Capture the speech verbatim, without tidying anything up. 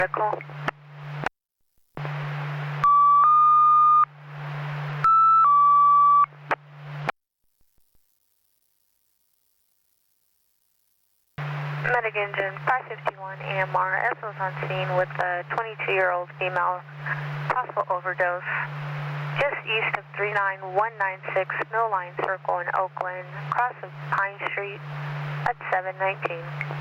Vehicle. Medic engine five fifty-one A M R. S was on scene with a twenty-two-year-old female, possible overdose. Just east of three nine one nine six Mill Line Circle in Oakland, cross of Pine Street at seven nineteen.